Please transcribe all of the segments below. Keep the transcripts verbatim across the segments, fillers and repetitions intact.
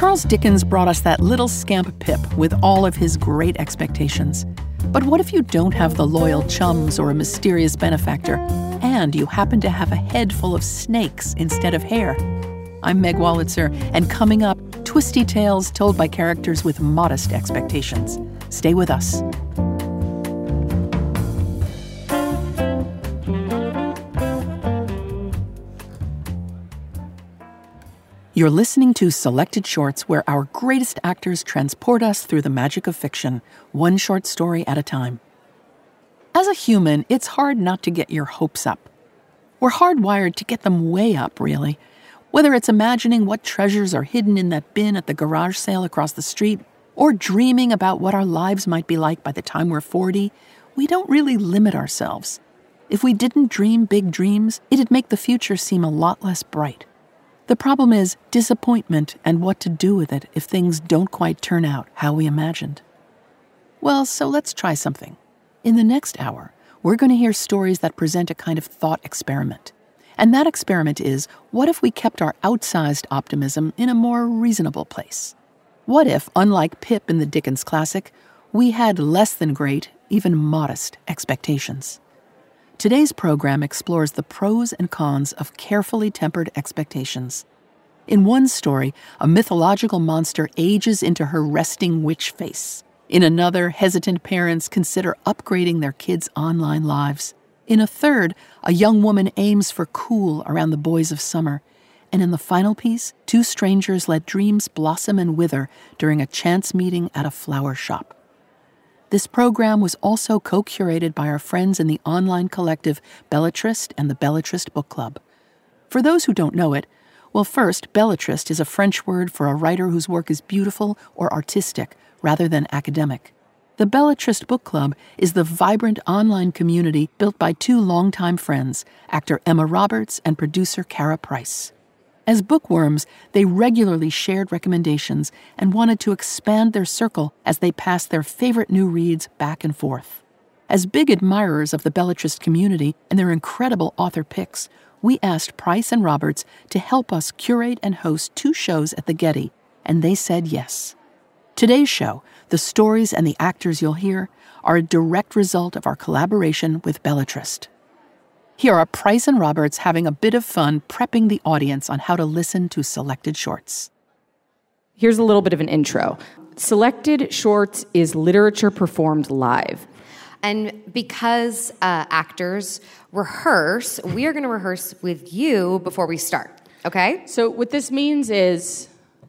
Charles Dickens brought us that little scamp Pip with all of his great expectations. But what if you don't have the loyal chums or a mysterious benefactor, and you happen to have a head full of snakes instead of hair? I'm Meg Wolitzer, and coming up, twisty tales told by characters with modest expectations. Stay with us. You're listening to Selected Shorts, where our greatest actors transport us through the magic of fiction, one short story at a time. As a human, it's hard not to get your hopes up. We're hardwired to get them way up, really. Whether it's imagining what treasures are hidden in that bin at the garage sale across the street, or dreaming about what our lives might be like by the time we're forty, we don't really limit ourselves. If we didn't dream big dreams, it'd make the future seem a lot less bright. The problem is disappointment and what to do with it if things don't quite turn out how we imagined. Well, so let's try something. In the next hour, we're going to hear stories that present a kind of thought experiment. And that experiment is, what if we kept our outsized optimism in a more reasonable place? What if, unlike Pip in the Dickens classic, we had less than great, even modest expectations? Today's program explores the pros and cons of carefully tempered expectations. In one story, a mythological monster ages into her resting witch face. In another, hesitant parents consider upgrading their kids' online lives. In a third, a young woman aims for cool around the boys of summer. And in the final piece, two strangers let dreams blossom and wither during a chance meeting at a flower shop. This program was also co-curated by our friends in the online collective Bellatrist and the Bellatrist Book Club. For those who don't know it, well, first, Bellatrist is a French word for a writer whose work is beautiful or artistic rather than academic. The Bellatrist Book Club is the vibrant online community built by two longtime friends, actor Emma Roberts and producer Cara Price. As bookworms, they regularly shared recommendations and wanted to expand their circle as they passed their favorite new reads back and forth. As big admirers of the Bellatrist community and their incredible author picks, we asked Price and Roberts to help us curate and host two shows at the Getty, and they said yes. Today's show, the stories and the actors you'll hear, are a direct result of our collaboration with Bellatrist. Here are Price and Roberts having a bit of fun prepping the audience on how to listen to Selected Shorts. Here's a little bit of an intro. Selected Shorts is literature performed live. And because uh, actors rehearse, we are going to rehearse with you before we start, okay? So what this means is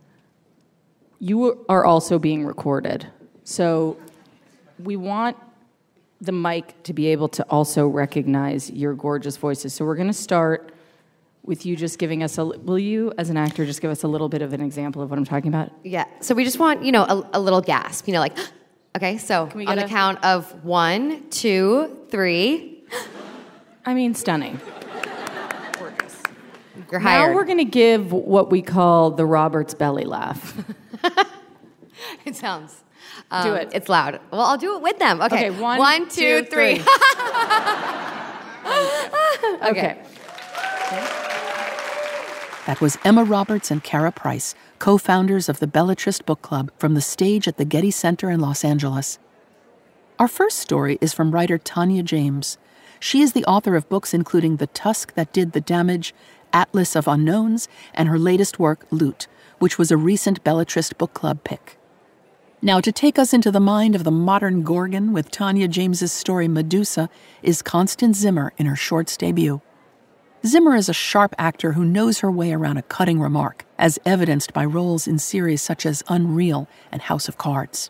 you are also being recorded. So we want the mic to be able to also recognize your gorgeous voices. So we're going to start with you just giving us a... Will you, as an actor, just give us a little bit of an example of what I'm talking about? Yeah. So we just want, you know, a, a little gasp. You know, like, okay, so on the a... count of one, two, three. I mean, stunning. Gorgeous. You're hired. Now we're going to give what we call the Roberts belly laugh. It sounds... Um, do it. It's loud. Well, I'll do it with them. Okay, okay one, one, two, two three. three. okay. okay. That was Emma Roberts and Cara Price, co-founders of the Bellatrist Book Club, from the stage at the Getty Center in Los Angeles. Our first story is from writer Tanya James. She is the author of books including The Tusk That Did the Damage, Atlas of Unknowns, and her latest work, Loot, which was a recent Bellatrist Book Club pick. Now, to take us into the mind of the modern Gorgon with Tanya James's story Medusa is Constance Zimmer in her shorts debut. Zimmer is a sharp actor who knows her way around a cutting remark, as evidenced by roles in series such as Unreal and House of Cards.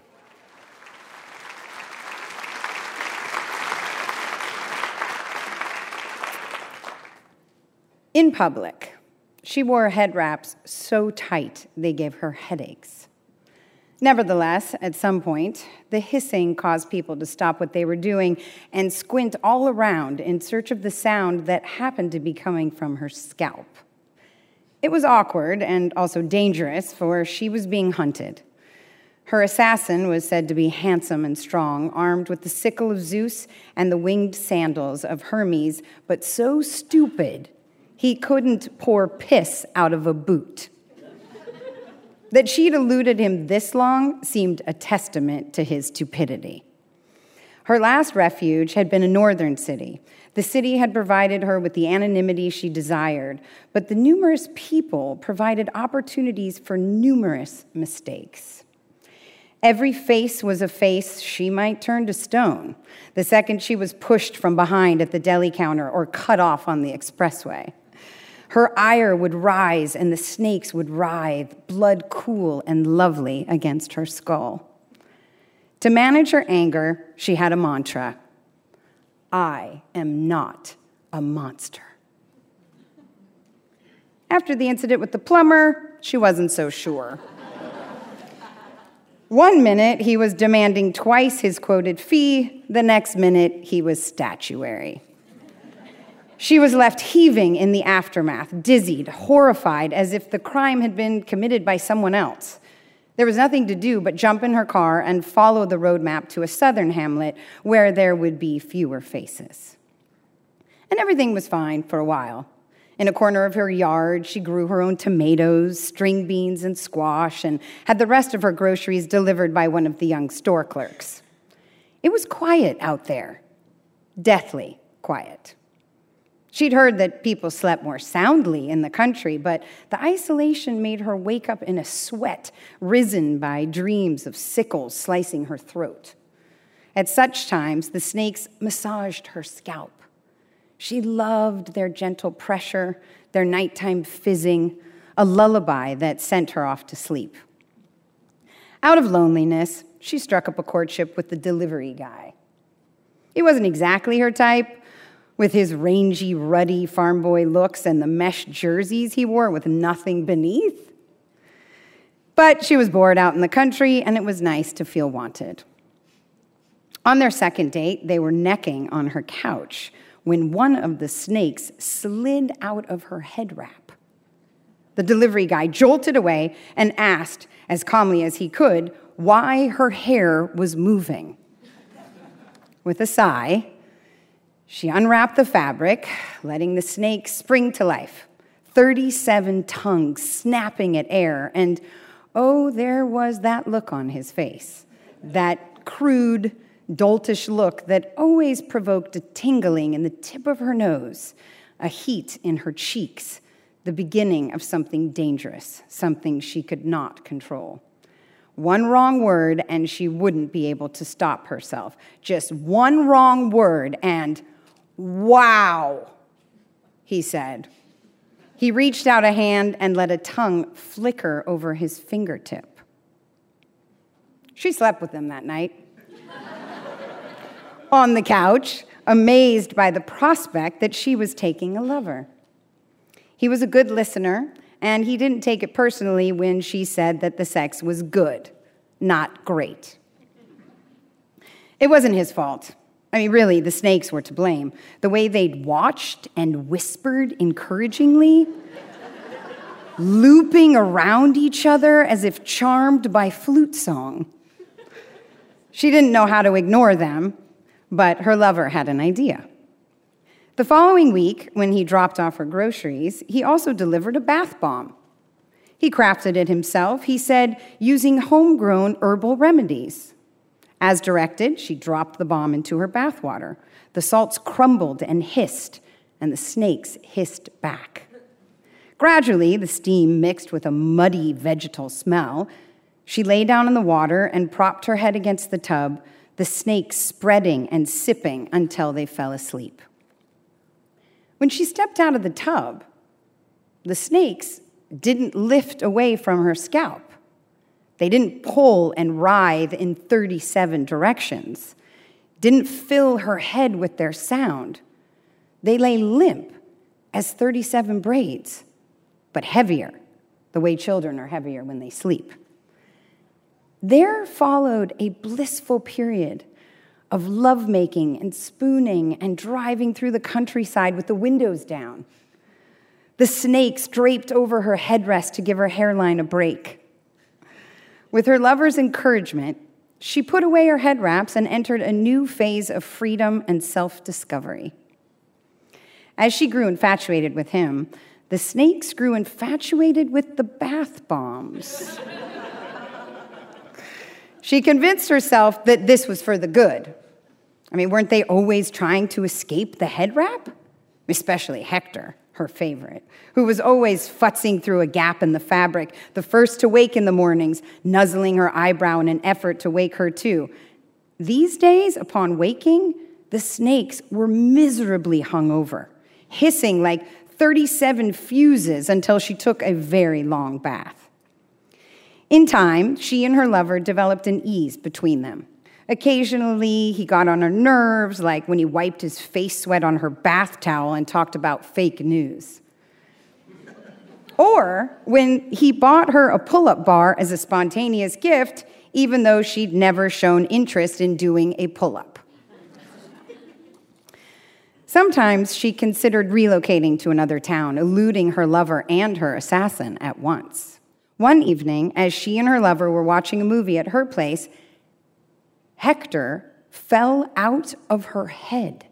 In public, she wore head wraps so tight they gave her headaches. Nevertheless, at some point, the hissing caused people to stop what they were doing and squint all around in search of the sound that happened to be coming from her scalp. It was awkward and also dangerous, for she was being hunted. Her assassin was said to be handsome and strong, armed with the sickle of Zeus and the winged sandals of Hermes, but so stupid he couldn't pour piss out of a boot. That she'd eluded him this long seemed a testament to his stupidity. Her last refuge had been a northern city. The city had provided her with the anonymity she desired, but the numerous people provided opportunities for numerous mistakes. Every face was a face she might turn to stone the second she was pushed from behind at the deli counter or cut off on the expressway. Her ire would rise and the snakes would writhe, blood cool and lovely against her skull. To manage her anger, she had a mantra: I am not a monster. After the incident with the plumber, she wasn't so sure. One minute, he was demanding twice his quoted fee. The next minute, he was statuary. She was left heaving in the aftermath, dizzied, horrified, as if the crime had been committed by someone else. There was nothing to do but jump in her car and follow the roadmap to a southern hamlet where there would be fewer faces. And everything was fine for a while. In a corner of her yard, she grew her own tomatoes, string beans, and squash, and had the rest of her groceries delivered by one of the young store clerks. It was quiet out there, deathly quiet. She'd heard that people slept more soundly in the country, but the isolation made her wake up in a sweat, risen by dreams of sickles slicing her throat. At such times, the snakes massaged her scalp. She loved their gentle pressure, their nighttime fizzing, a lullaby that sent her off to sleep. Out of loneliness, she struck up a courtship with the delivery guy. He wasn't exactly her type, with his rangy, ruddy farm boy looks and the mesh jerseys he wore with nothing beneath. But she was bored out in the country, and it was nice to feel wanted. On their second date, they were necking on her couch when one of the snakes slid out of her head wrap. The delivery guy jolted away and asked, as calmly as he could, why her hair was moving. With a sigh, she unwrapped the fabric, letting the snake spring to life, thirty-seven tongues snapping at air, and oh, there was that look on his face, that crude, doltish look that always provoked a tingling in the tip of her nose, a heat in her cheeks, the beginning of something dangerous, something she could not control. One wrong word and she wouldn't be able to stop herself. Just one wrong word and, wow, he said. He reached out a hand and let a tongue flicker over his fingertip. She slept with him that night. On the couch, amazed by the prospect that she was taking a lover. He was a good listener, and he didn't take it personally when she said that the sex was good, not great. It wasn't his fault. I mean, really, the snakes were to blame. The way they'd watched and whispered encouragingly, looping around each other as if charmed by flute song. She didn't know how to ignore them, but her lover had an idea. The following week, when he dropped off her groceries, he also delivered a bath bomb. He crafted it himself, he said, using homegrown herbal remedies. As directed, she dropped the bomb into her bathwater. The salts crumbled and hissed, and the snakes hissed back. Gradually, the steam mixed with a muddy vegetal smell. She lay down in the water and propped her head against the tub, the snakes spreading and sipping until they fell asleep. When she stepped out of the tub, the snakes didn't lift away from her scalp. They didn't pull and writhe in thirty-seven directions, didn't fill her head with their sound. They lay limp as thirty-seven braids, but heavier, the way children are heavier when they sleep. There followed a blissful period of lovemaking and spooning and driving through the countryside with the windows down. The snakes draped over her headrest to give her hairline a break. With her lover's encouragement, she put away her head wraps and entered a new phase of freedom and self-discovery. As she grew infatuated with him, the snakes grew infatuated with the bath bombs. She convinced herself that this was for the good. I mean, weren't they always trying to escape the head wrap? Especially Hector, her favorite, who was always futzing through a gap in the fabric, the first to wake in the mornings, nuzzling her eyebrow in an effort to wake her too. These days, upon waking, the snakes were miserably hungover, hissing like thirty-seven fuses until she took a very long bath. In time, she and her lover developed an ease between them. Occasionally, he got on her nerves, like when he wiped his face sweat on her bath towel and talked about fake news. Or when he bought her a pull-up bar as a spontaneous gift, even though she'd never shown interest in doing a pull-up. Sometimes she considered relocating to another town, eluding her lover and her assassin at once. One evening, as she and her lover were watching a movie at her place, Hector fell out of her head.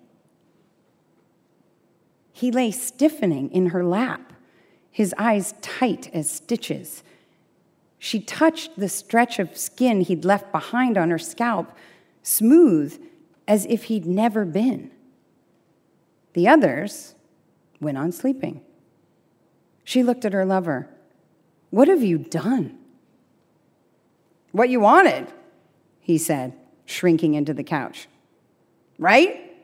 He lay stiffening in her lap, his eyes tight as stitches. She touched the stretch of skin he'd left behind on her scalp, smooth as if he'd never been. The others went on sleeping. She looked at her lover. "What have you done?" "What you wanted," he said, shrinking into the couch. "Right?"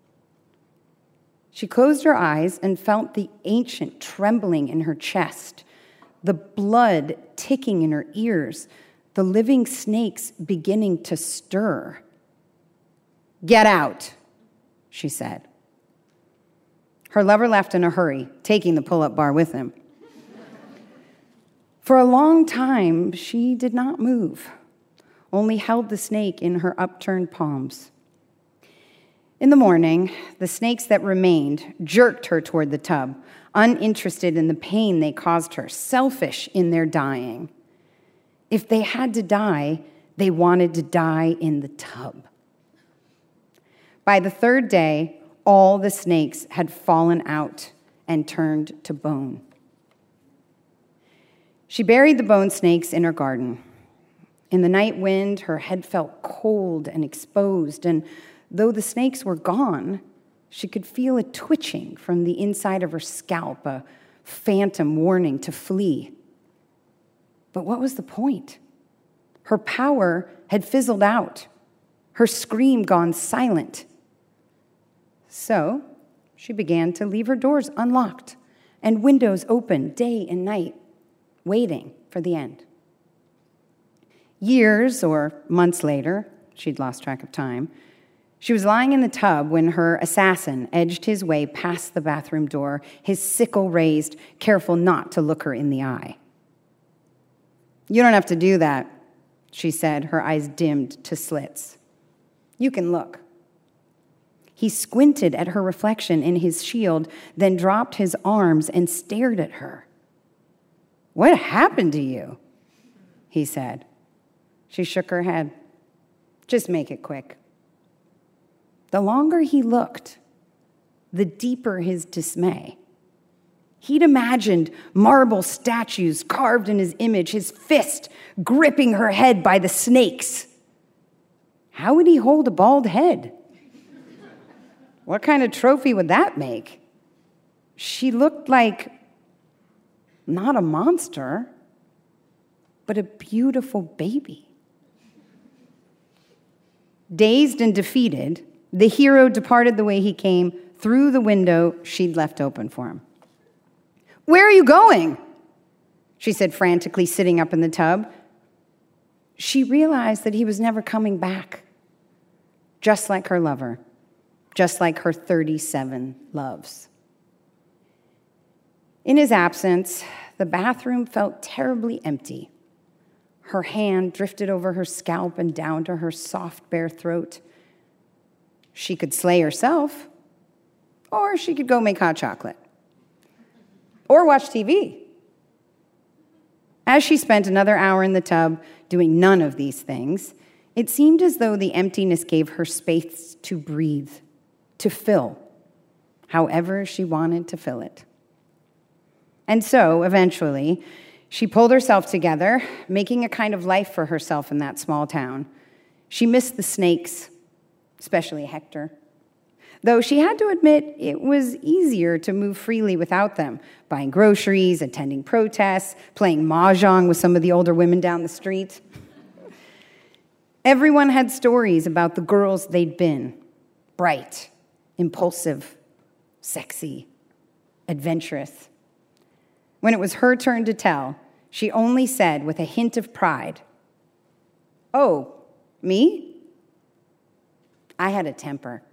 She closed her eyes and felt the ancient trembling in her chest, the blood ticking in her ears, the living snakes beginning to stir. "Get out," she said. Her lover left in a hurry, taking the pull-up bar with him. For a long time, she did not move, only held the snake in her upturned palms. In the morning, the snakes that remained jerked her toward the tub, uninterested in the pain they caused her, selfish in their dying. If they had to die, they wanted to die in the tub. By the third day, all the snakes had fallen out and turned to bone. She buried the bone snakes in her garden. In the night wind, her head felt cold and exposed, and though the snakes were gone, she could feel a twitching from the inside of her scalp, a phantom warning to flee. But what was the point? Her power had fizzled out, her scream gone silent. So she began to leave her doors unlocked and windows open day and night, waiting for the end. Years or months later, she'd lost track of time, she was lying in the tub when her assassin edged his way past the bathroom door, his sickle raised, careful not to look her in the eye. "You don't have to do that," she said, her eyes dimmed to slits. "You can look." He squinted at her reflection in his shield, then dropped his arms and stared at her. "What happened to you?" he said. She shook her head. "Just make it quick." The longer he looked, the deeper his dismay. He'd imagined marble statues carved in his image, his fist gripping her head by the snakes. How would he hold a bald head? What kind of trophy would that make? She looked like not a monster, but a beautiful baby. Dazed and defeated, the hero departed the way he came, through the window she'd left open for him. "Where are you going?" she said frantically, sitting up in the tub. She realized that he was never coming back, just like her lover, just like her thirty-seven loves. In his absence, the bathroom felt terribly empty. Her hand drifted over her scalp and down to her soft, bare throat. She could slay herself, or she could go make hot chocolate, or watch T V. As she spent another hour in the tub doing none of these things, it seemed as though the emptiness gave her space to breathe, to fill, however she wanted to fill it. And so, eventually, She pulled herself together, making a kind of life for herself in that small town. She missed the snakes, especially Hector. Though she had to admit it was easier to move freely without them, buying groceries, attending protests, playing mahjong with some of the older women down the street. Everyone had stories about the girls they'd been: bright, impulsive, sexy, adventurous. When it was her turn to tell, she only said with a hint of pride, "Oh, me? I had a temper."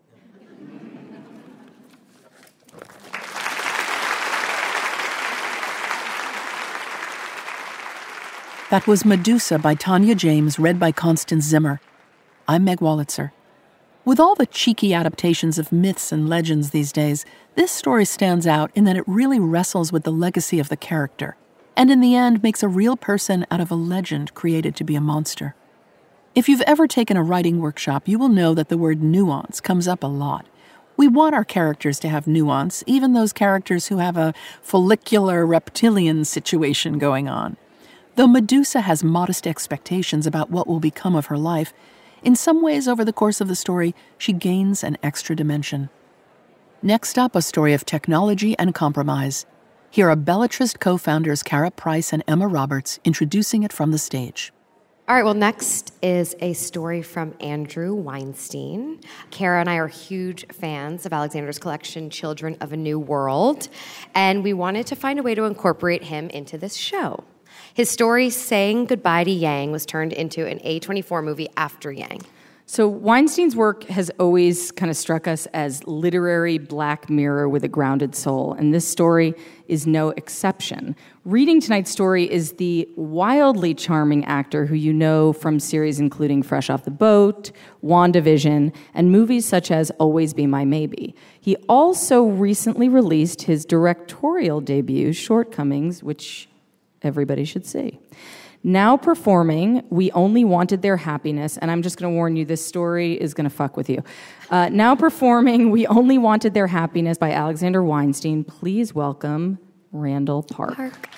That was Medusa by Tanya James, read by Constance Zimmer. I'm Meg Wolitzer. With all the cheeky adaptations of myths and legends these days, this story stands out in that it really wrestles with the legacy of the character, and in the end makes a real person out of a legend created to be a monster. If you've ever taken a writing workshop, you will know that the word nuance comes up a lot. We want our characters to have nuance, even those characters who have a follicular reptilian situation going on. Though Medusa has modest expectations about what will become of her life, in some ways over the course of the story, she gains an extra dimension. Next up, a story of technology and compromise. Here are Bellatrist co-founders Kara Price and Emma Roberts introducing it from the stage. All right, well, next is a story from Andrew Weinstein. Kara and I are huge fans of Alexander's collection, Children of a New World, and we wanted to find a way to incorporate him into this show. His story, Saying Goodbye to Yang, was turned into an A twenty-four movie after Yang. So Weinstein's work has always kind of struck us as literary Black Mirror with a grounded soul, and this story is no exception. Reading tonight's story is the wildly charming actor who you know from series including Fresh Off the Boat, WandaVision, and movies such as Always Be My Maybe. He also recently released his directorial debut, Shortcomings, which everybody should see. Now performing We Only Wanted Their Happiness, and I'm just going to warn you, this story is going to fuck with you. Uh, now performing We Only Wanted Their Happiness by Alexander Weinstein, please welcome Randall Park. Park.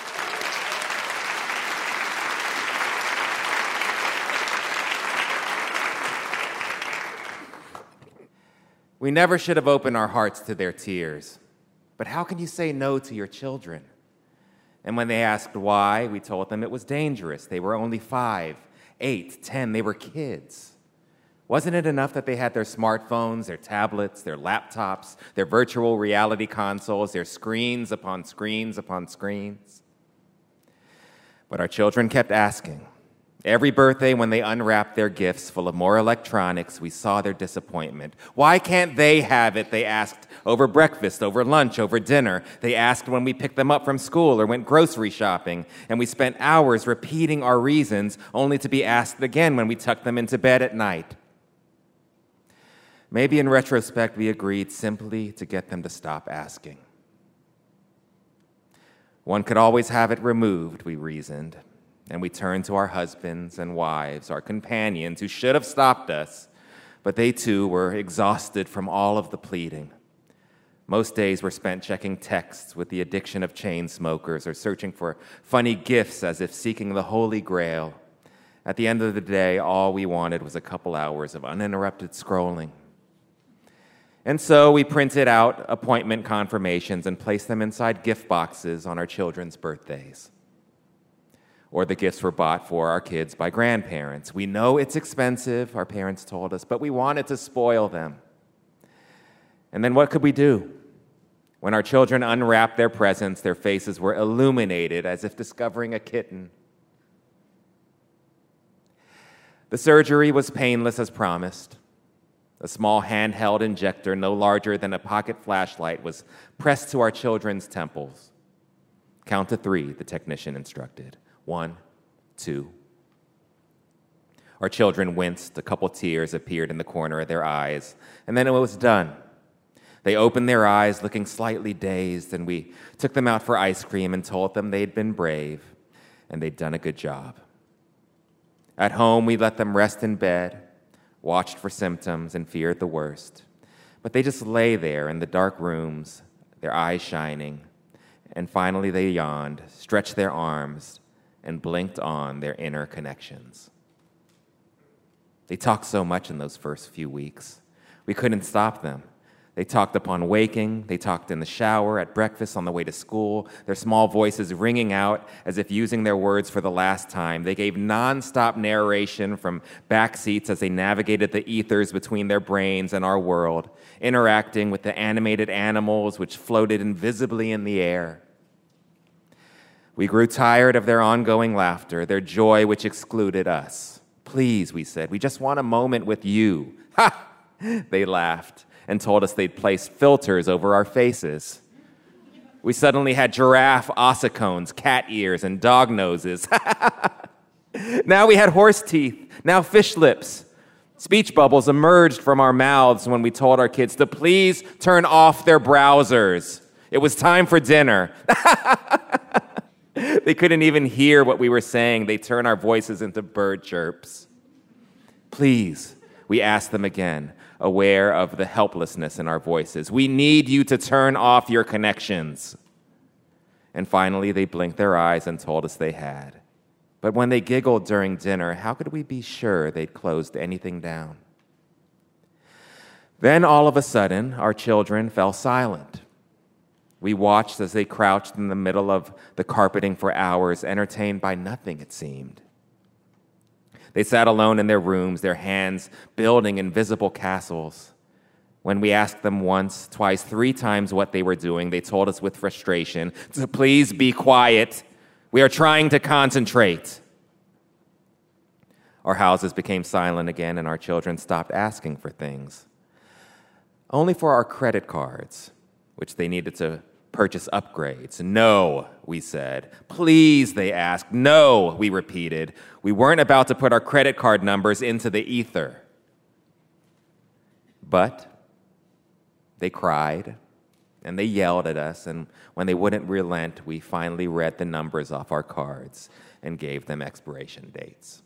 We never should have opened our hearts to their tears. But how can you say no to your children? And when they asked why, we told them it was dangerous. They were only five, eight, ten. They were kids. Wasn't it enough that they had their smartphones, their tablets, their laptops, their virtual reality consoles, their screens upon screens upon screens? But our children kept asking. Every birthday, when they unwrapped their gifts full of more electronics, we saw their disappointment. Why can't they have it? They asked over breakfast, over lunch, over dinner. They asked when we picked them up from school or went grocery shopping. And we spent hours repeating our reasons, only to be asked again when we tucked them into bed at night. Maybe in retrospect, we agreed simply to get them to stop asking. One could always have it removed, we reasoned. And we turned to our husbands and wives, our companions, who should have stopped us, but they too were exhausted from all of the pleading. Most days were spent checking texts with the addiction of chain smokers or searching for funny gifts as if seeking the Holy Grail. At the end of the day, all we wanted was a couple hours of uninterrupted scrolling. And so we printed out appointment confirmations and placed them inside gift boxes on our children's birthdays. Or the gifts were bought for our kids by grandparents. We know it's expensive, our parents told us, but we wanted to spoil them. And then what could we do? When our children unwrapped their presents, their faces were illuminated as if discovering a kitten. The surgery was painless as promised. A small handheld injector, no larger than a pocket flashlight, was pressed to our children's temples. Count to three, the technician instructed. One, two. Our children winced. A couple tears appeared in the corner of their eyes. And then it was done. They opened their eyes, looking slightly dazed, and we took them out for ice cream and told them they'd been brave and they'd done a good job. At home, we let them rest in bed, watched for symptoms, and feared the worst. But they just lay there in the dark rooms, their eyes shining, And finally they yawned, stretched their arms, and blinked on their inner connections. They talked so much in those first few weeks. We couldn't stop them. They talked upon waking, they talked in the shower, at breakfast, on the way to school, their small voices ringing out as if using their words for the last time. They gave nonstop narration from back seats as they navigated the ethers between their brains and our world, interacting with the animated animals which floated invisibly in the air. We grew tired of their ongoing laughter, their joy which excluded us. Please, we said, we just want a moment with you. Ha! They laughed and told us they'd placed filters over our faces. We suddenly had giraffe ossicones, cat ears, and dog noses. Now we had horse teeth, now fish lips. Speech bubbles emerged from our mouths when we told our kids to please turn off their browsers. It was time for dinner. They couldn't even hear what we were saying. They turned our voices into bird chirps. Please, we asked them again, aware of the helplessness in our voices. We need you to turn off your connections. And finally, they blinked their eyes and told us they had. But when they giggled during dinner, how could we be sure they'd closed anything down? Then, all of a sudden, our children fell silent. We watched as they crouched in the middle of the carpeting for hours, entertained by nothing, it seemed. They sat alone in their rooms, their hands building invisible castles. When we asked them once, twice, three times what they were doing, they told us with frustration to please be quiet. We are trying to concentrate. Our houses became silent again, and our children stopped asking for things. Only for our credit cards, which they needed to purchase upgrades. No, we said. Please, they asked. No, we repeated. We weren't about to put our credit card numbers into the ether. But they cried, and they yelled at us, and when they wouldn't relent, we finally read the numbers off our cards and gave them expiration dates.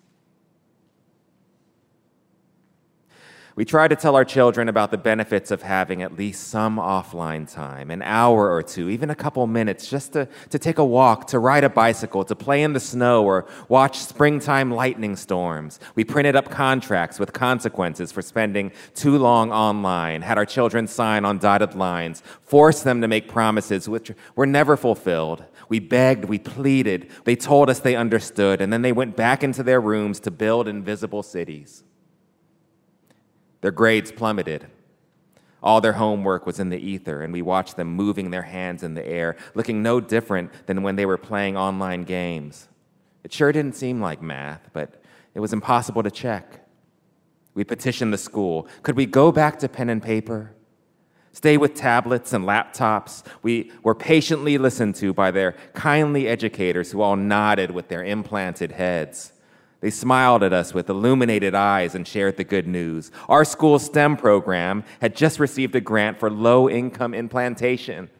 We try to tell our children about the benefits of having at least some offline time, an hour or two, even a couple minutes, just to, to take a walk, to ride a bicycle, to play in the snow, or watch springtime lightning storms. We printed up contracts with consequences for spending too long online, had our children sign on dotted lines, forced them to make promises which were never fulfilled. We begged, we pleaded, they told us they understood, and then they went back into their rooms to build invisible cities. Their grades plummeted. All their homework was in the ether, and we watched them moving their hands in the air, looking no different than when they were playing online games. It sure didn't seem like math, but it was impossible to check. We petitioned the school. Could we go back to pen and paper? Stay with tablets and laptops? We were patiently listened to by their kindly educators who all nodded with their implanted heads. They smiled at us with illuminated eyes and shared the good news. Our school's STEM program had just received a grant for low-income implantation.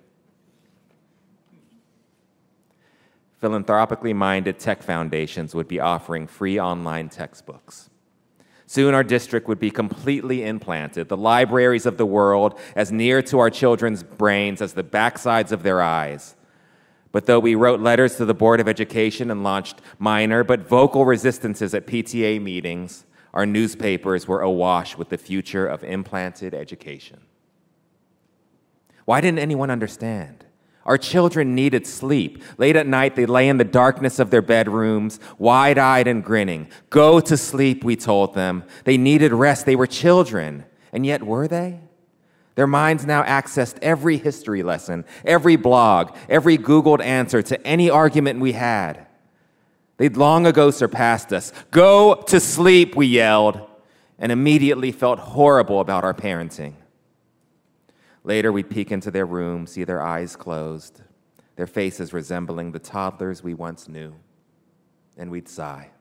Philanthropically minded tech foundations would be offering free online textbooks. Soon our district would be completely implanted, the libraries of the world as near to our children's brains as the backsides of their eyes. But though we wrote letters to the Board of Education and launched minor but vocal resistances at P T A meetings, our newspapers were awash with the future of implanted education. Why didn't anyone understand? Our children needed sleep. Late at night, they lay in the darkness of their bedrooms, wide-eyed and grinning. Go to sleep, we told them. They needed rest. They were children. And yet, were they? Their minds now accessed every history lesson, every blog, every Googled answer to any argument we had. They'd long ago surpassed us. Go to sleep, we yelled, and immediately felt horrible about our parenting. Later, we'd peek into their room, see their eyes closed, their faces resembling the toddlers we once knew, and we'd sigh.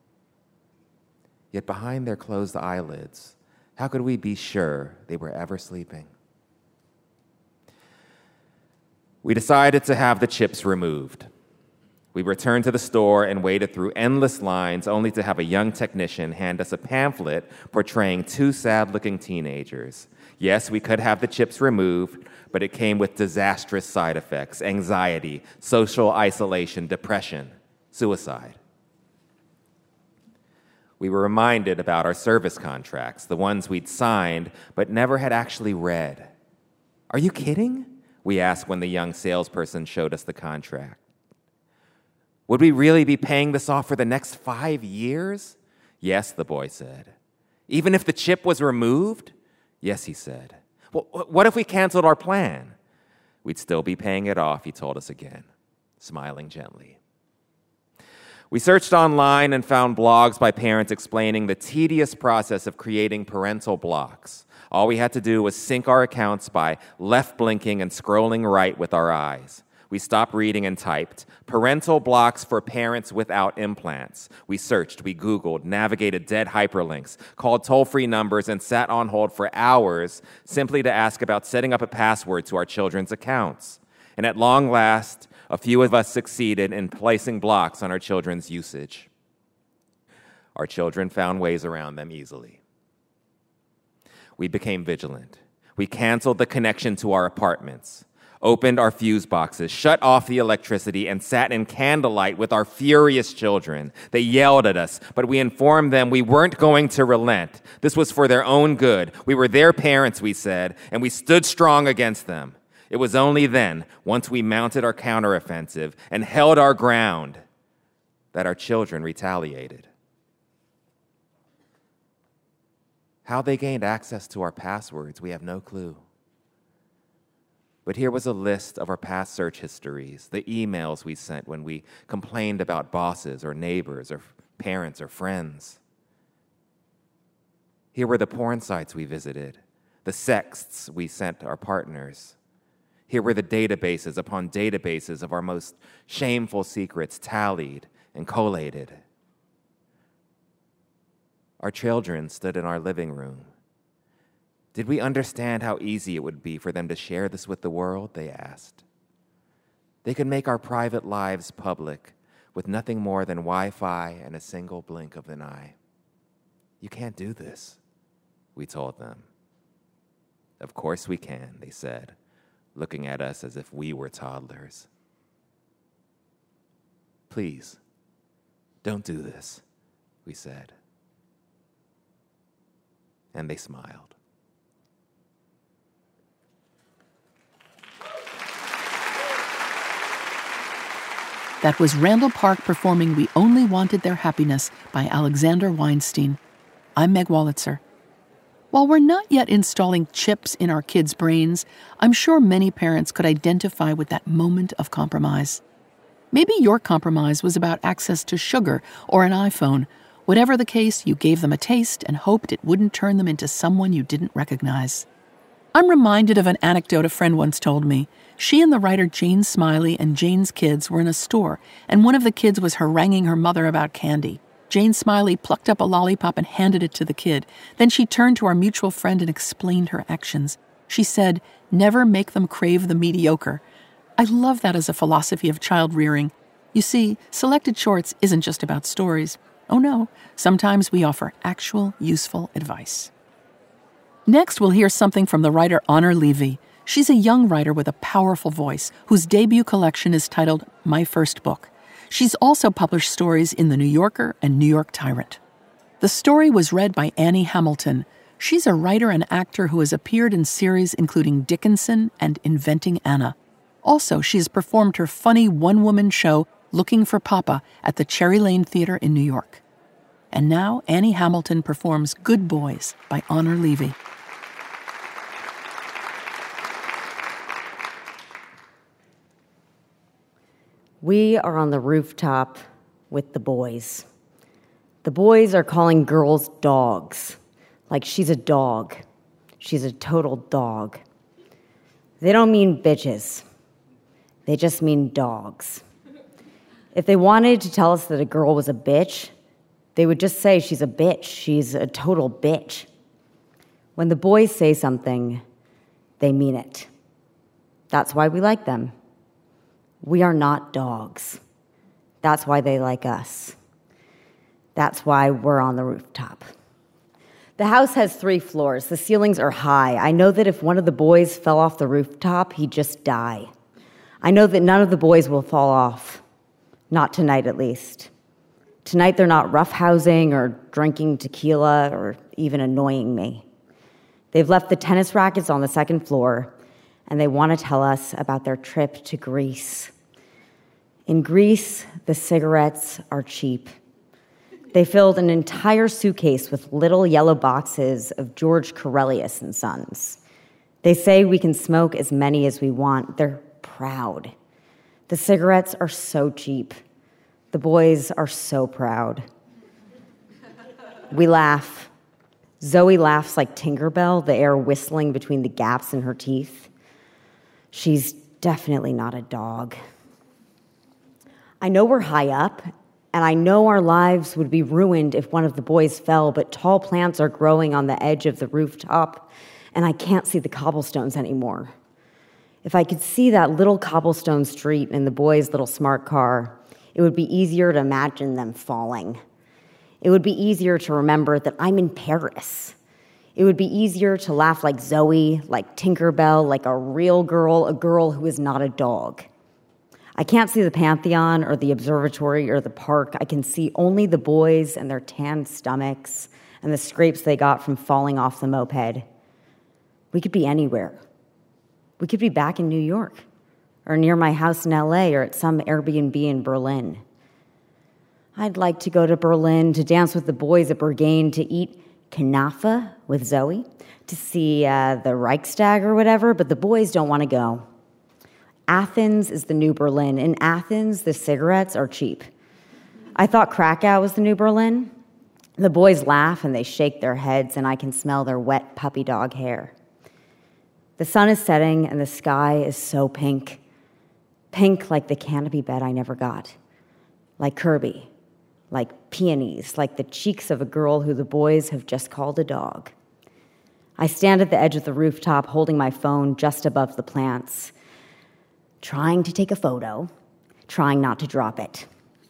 Yet behind their closed eyelids, how could we be sure they were ever sleeping? We decided to have the chips removed. We returned to the store and waited through endless lines only to have a young technician hand us a pamphlet portraying two sad-looking teenagers. Yes, we could have the chips removed, but it came with disastrous side effects: anxiety, social isolation, depression, suicide. We were reminded about our service contracts, the ones we'd signed but never had actually read. "Are you kidding?" we asked when the young salesperson showed us the contract. "Would we really be paying this off for the next five years? "Yes," the boy said. "Even if the chip was removed?" "Yes," he said. "Well, what if we canceled our plan?" "We'd still be paying it off," he told us again, smiling gently. We searched online and found blogs by parents explaining the tedious process of creating parental blocks. All we had to do was sync our accounts by left blinking and scrolling right with our eyes. We stopped reading and typed, "Parental blocks for parents without implants." We searched, we Googled, navigated dead hyperlinks, called toll-free numbers, and sat on hold for hours simply to ask about setting up a password to our children's accounts. And at long last, a few of us succeeded in placing blocks on our children's usage. Our children found ways around them easily. We became vigilant. We canceled the connection to our apartments, opened our fuse boxes, shut off the electricity, and sat in candlelight with our furious children. They yelled at us, but we informed them we weren't going to relent. This was for their own good. We were their parents, we said, and we stood strong against them. It was only then, once we mounted our counteroffensive and held our ground, that our children retaliated. How they gained access to our passwords, we have no clue. But here was a list of our past search histories, the emails we sent when we complained about bosses or neighbors or parents or friends. Here were the porn sites we visited, the sexts we sent our partners. Here were the databases upon databases of our most shameful secrets tallied and collated. Our children stood in our living room. Did we understand how easy it would be for them to share this with the world? They asked. They could make our private lives public with nothing more than Wi-Fi and a single blink of an eye. You can't do this, we told them. Of course we can, they said, looking at us as if we were toddlers. Please, don't do this, we said. And they smiled. That was Randall Park performing We Only Wanted Their Happiness by Alexander Weinstein. I'm Meg Wolitzer. While we're not yet installing chips in our kids' brains, I'm sure many parents could identify with that moment of compromise. Maybe your compromise was about access to sugar or an iPhone. Whatever the case, you gave them a taste and hoped it wouldn't turn them into someone you didn't recognize. I'm reminded of an anecdote a friend once told me. She and the writer Jane Smiley and Jane's kids were in a store, and one of the kids was haranguing her mother about candy. Jane Smiley plucked up a lollipop and handed it to the kid. Then she turned to our mutual friend and explained her actions. She said, "Never make them crave the mediocre." I love that as a philosophy of child rearing. You see, Selected Shorts isn't just about stories. Oh no, sometimes we offer actual, useful advice. Next, we'll hear something from the writer Honor Levy. She's a young writer with a powerful voice whose debut collection is titled My First Book. She's also published stories in The New Yorker and New York Tyrant. The story was read by Annie Hamilton. She's a writer and actor who has appeared in series including Dickinson and Inventing Anna. Also, she has performed her funny one-woman show Looking for Papa at the Cherry Lane Theater in New York. And now Annie Hamilton performs Good Boys by Honor Levy. We are on the rooftop with the boys. The boys are calling girls dogs, like she's a dog. She's a total dog. They don't mean bitches. They just mean dogs. If they wanted to tell us that a girl was a bitch, they would just say she's a bitch. She's a total bitch. When the boys say something, they mean it. That's why we like them. We are not dogs. That's why they like us. That's why we're on the rooftop. The house has three floors. The ceilings are high. I know that if one of the boys fell off the rooftop, he'd just die. I know that none of the boys will fall off. Not tonight, at least. Tonight, they're not roughhousing or drinking tequila or even annoying me. They've left the tennis rackets on the second floor, and they want to tell us about their trip to Greece. In Greece, the cigarettes are cheap. They filled an entire suitcase with little yellow boxes of George Corelius and Sons. They say we can smoke as many as we want. They're proud. The cigarettes are so cheap. The boys are so proud. We laugh. Zoe laughs like Tinkerbell, the air whistling between the gaps in her teeth. She's definitely not a dog. I know we're high up, and I know our lives would be ruined if one of the boys fell, but tall plants are growing on the edge of the rooftop, and I can't see the cobblestones anymore. If I could see that little cobblestone street and the boys' little smart car, it would be easier to imagine them falling. It would be easier to remember that I'm in Paris. It would be easier to laugh like Zoe, like Tinkerbell, like a real girl, a girl who is not a dog. I can't see the Pantheon or the observatory or the park. I can see only the boys and their tanned stomachs and the scrapes they got from falling off the moped. We could be anywhere. We could be back in New York or near my house in L A or at some Airbnb in Berlin. I'd like to go to Berlin to dance with the boys at Berghain, to eat Kanafa with Zoe, to see uh, the Reichstag or whatever, but the boys don't want to go. Athens is the new Berlin. In Athens, the cigarettes are cheap. I thought Krakow was the new Berlin. The boys laugh and they shake their heads, and I can smell their wet puppy dog hair. The sun is setting and the sky is so pink. Pink like the canopy bed I never got. Like Kirby. Like peonies. Like the cheeks of a girl who the boys have just called a dog. I stand at the edge of the rooftop holding my phone just above the plants, trying to take a photo, trying not to drop it.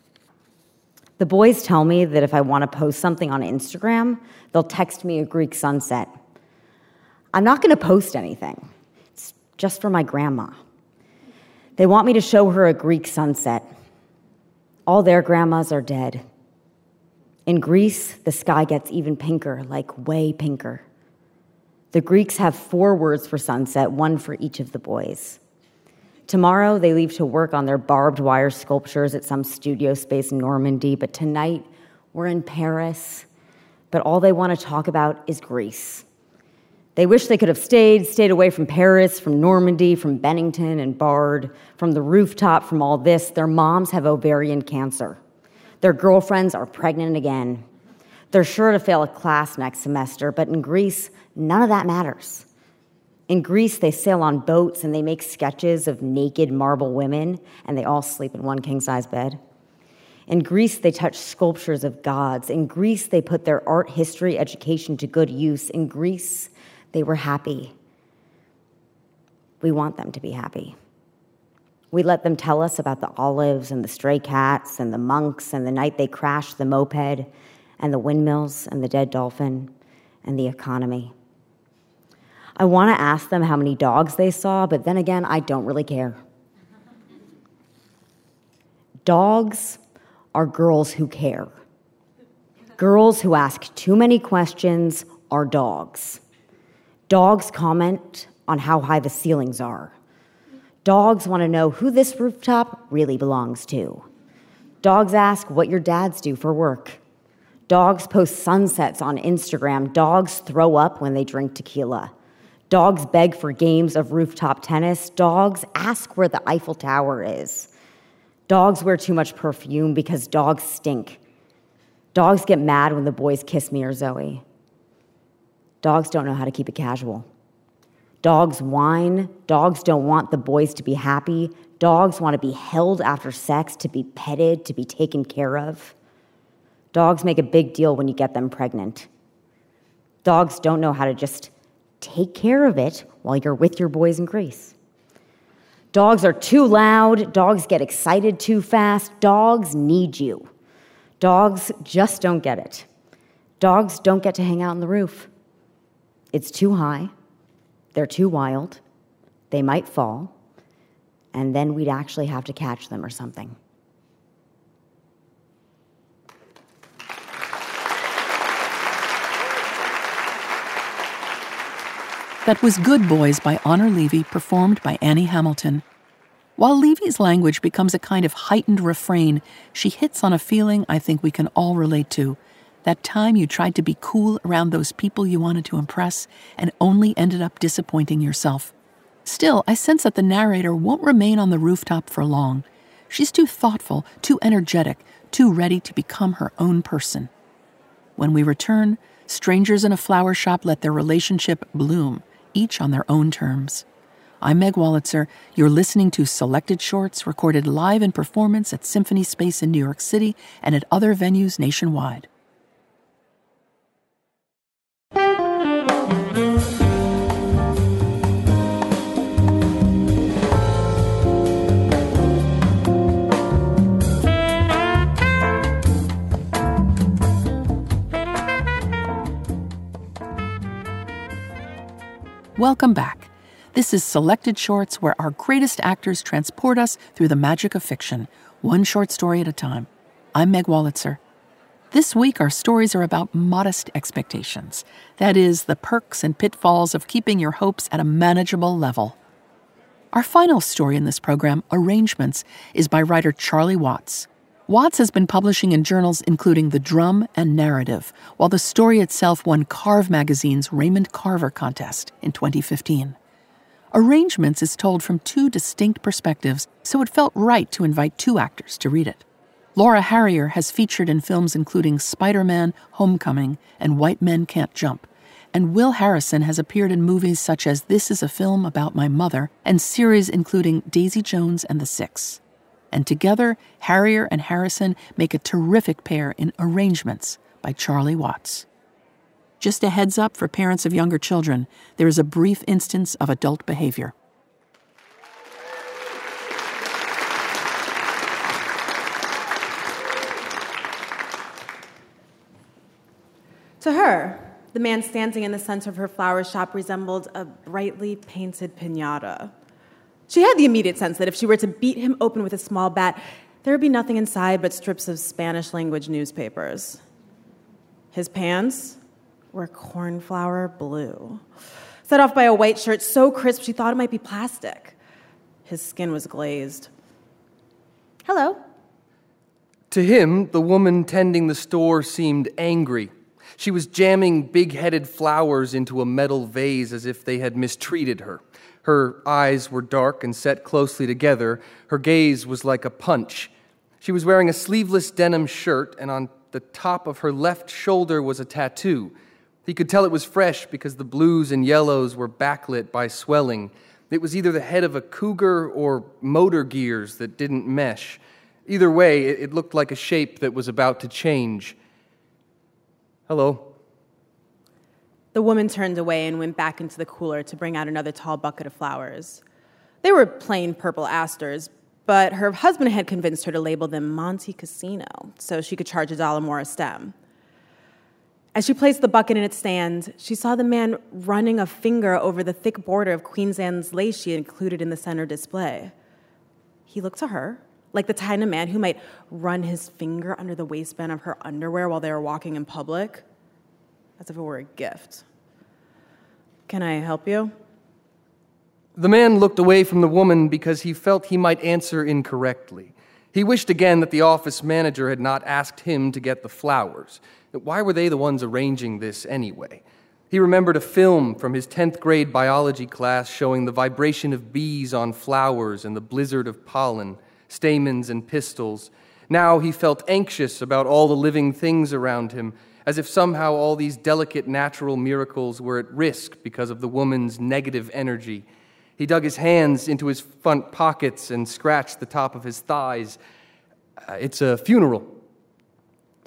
The boys tell me that if I want to post something on Instagram, they'll text me a Greek sunset. I'm not going to post anything. It's just for my grandma. They want me to show her a Greek sunset. All their grandmas are dead. In Greece, the sky gets even pinker, like way pinker. The Greeks have four words for sunset, one for each of the boys. Tomorrow, they leave to work on their barbed wire sculptures at some studio space in Normandy, but tonight, we're in Paris, but all they want to talk about is Greece. They wish they could have stayed, stayed away from Paris, from Normandy, from Bennington and Bard, from the rooftop, from all this. Their moms have ovarian cancer. Their girlfriends are pregnant again. They're sure to fail a class next semester, but in Greece, none of that matters. In Greece, they sail on boats and they make sketches of naked marble women, and they all sleep in one king-size bed. In Greece, they touch sculptures of gods. In Greece, they put their art history education to good use. In Greece, they were happy. We want them to be happy. We let them tell us about the olives and the stray cats and the monks and the night they crashed the moped and the windmills and the dead dolphin and the economy. I want to ask them how many dogs they saw, but then again, I don't really care. Dogs are girls who care. Girls who ask too many questions are dogs. Dogs comment on how high the ceilings are. Dogs want to know who this rooftop really belongs to. Dogs ask what your dads do for work. Dogs post sunsets on Instagram. Dogs throw up when they drink tequila. Dogs beg for games of rooftop tennis. Dogs ask where the Eiffel Tower is. Dogs wear too much perfume because dogs stink. Dogs get mad when the boys kiss me or Zoe. Dogs don't know how to keep it casual. Dogs whine. Dogs don't want the boys to be happy. Dogs want to be held after sex, to be petted, to be taken care of. Dogs make a big deal when you get them pregnant. Dogs don't know how to just take care of it while you're with your boys in Greece. Dogs are too loud. Dogs get excited too fast. Dogs need you. Dogs just don't get it. Dogs don't get to hang out on the roof. It's too high. They're too wild. They might fall. And then we'd actually have to catch them or something. That was Good Boys by Honor Levy, performed by Annie Hamilton. While Levy's language becomes a kind of heightened refrain, she hits on a feeling I think we can all relate to. That time you tried to be cool around those people you wanted to impress and only ended up disappointing yourself. Still, I sense that the narrator won't remain on the rooftop for long. She's too thoughtful, too energetic, too ready to become her own person. When we return, strangers in a flower shop let their relationship bloom, each on their own terms. I'm Meg Wolitzer. You're listening to Selected Shorts recorded live in performance at Symphony Space in New York City and at other venues nationwide. Welcome back. This is Selected Shorts, where our greatest actors transport us through the magic of fiction, one short story at a time. I'm Meg Wolitzer. This week, our stories are about modest expectations. That is, the perks and pitfalls of keeping your hopes at a manageable level. Our final story in this program, Arrangements, is by writer Charlie Watts. Watts has been publishing in journals including The Drum and Narrative, while the story itself won Carve magazine's Raymond Carver contest in twenty fifteen. Arrangements is told from two distinct perspectives, so it felt right to invite two actors to read it. Laura Harrier has featured in films including Spider-Man, Homecoming, and White Men Can't Jump, and Will Harrison has appeared in movies such as This Is a Film About My Mother and series including Daisy Jones and the Six. And together, Harrier and Harrison make a terrific pair in Arrangements by Charlie Watts. Just a heads up for parents of younger children, there is a brief instance of adult behavior. To her, the man standing in the center of her flower shop resembled a brightly painted piñata. She had the immediate sense that if she were to beat him open with a small bat, there would be nothing inside but strips of Spanish-language newspapers. His pants were cornflower blue, set off by a white shirt so crisp she thought it might be plastic. His skin was glazed. Hello. To him, the woman tending the store seemed angry. She was jamming big-headed flowers into a metal vase as if they had mistreated her. Her eyes were dark and set closely together. Her gaze was like a punch. She was wearing a sleeveless denim shirt, and on the top of her left shoulder was a tattoo. He could tell it was fresh because the blues and yellows were backlit by swelling. It was either the head of a cougar or motor gears that didn't mesh. Either way, it looked like a shape that was about to change. Hello. The woman turned away and went back into the cooler to bring out another tall bucket of flowers. They were plain purple asters, but her husband had convinced her to label them Monte Cassino so she could charge a dollar more a stem. As she placed the bucket in its stand, she saw the man running a finger over the thick border of Queen Anne's lace she had included in the center display. He looked to her like the kind of man who might run his finger under the waistband of her underwear while they were walking in public, as if it were a gift. Can I help you? The man looked away from the woman because he felt he might answer incorrectly. He wished again that the office manager had not asked him to get the flowers. Why were they the ones arranging this anyway? He remembered a film from his tenth grade biology class showing the vibration of bees on flowers and the blizzard of pollen, stamens and pistils. Now he felt anxious about all the living things around him, as if somehow all these delicate natural miracles were at risk because of the woman's negative energy. He dug his hands into his front pockets and scratched the top of his thighs. Uh, it's a funeral.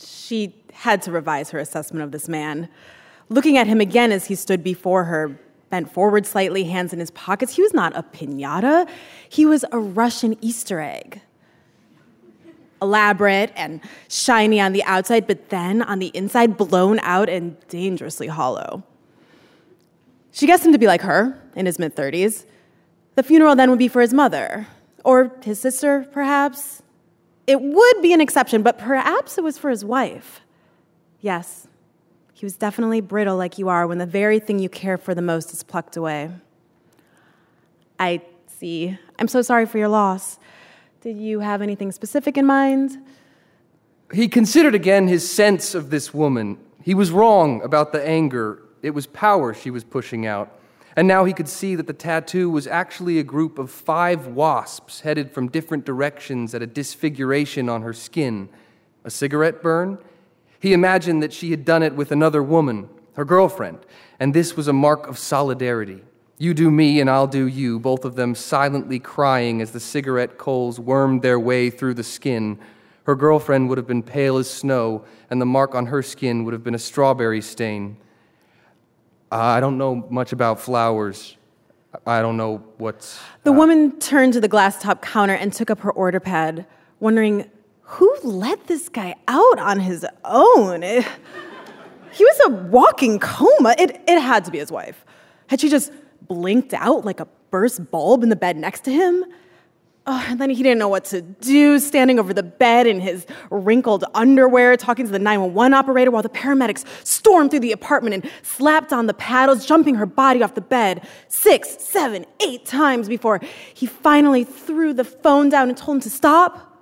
She had to revise her assessment of this man. Looking at him again as he stood before her, bent forward slightly, hands in his pockets. He was not a piñata. He was a Russian Easter egg. Elaborate and shiny on the outside, but then on the inside, blown out and dangerously hollow. She guessed him to be like her, in his mid-thirties. The funeral then would be for his mother, or his sister, perhaps. It would be an exception, but perhaps it was for his wife. Yes, he was definitely brittle like you are when the very thing you care for the most is plucked away. I see. I'm so sorry for your loss. Did you have anything specific in mind? He considered again his sense of this woman. He was wrong about the anger. It was power she was pushing out. And now he could see that the tattoo was actually a group of five wasps headed from different directions at a disfiguration on her skin. A cigarette burn? He imagined that she had done it with another woman, her girlfriend, and this was a mark of solidarity. You do me and I'll do you, both of them silently crying as the cigarette coals wormed their way through the skin. Her girlfriend would have been pale as snow, and the mark on her skin would have been a strawberry stain. Uh, I don't know much about flowers. I don't know what's... The uh, woman turned to the glass-top counter and took up her order pad, wondering, who let this guy out on his own? It, he was a walking coma. It, it had to be his wife. Had she just blinked out like a burst bulb in the bed next to him? Oh, and then he didn't know what to do, standing over the bed in his wrinkled underwear, talking to the nine one one operator while the paramedics stormed through the apartment and slapped on the paddles, jumping her body off the bed six, seven, eight times before he finally threw the phone down and told him to stop.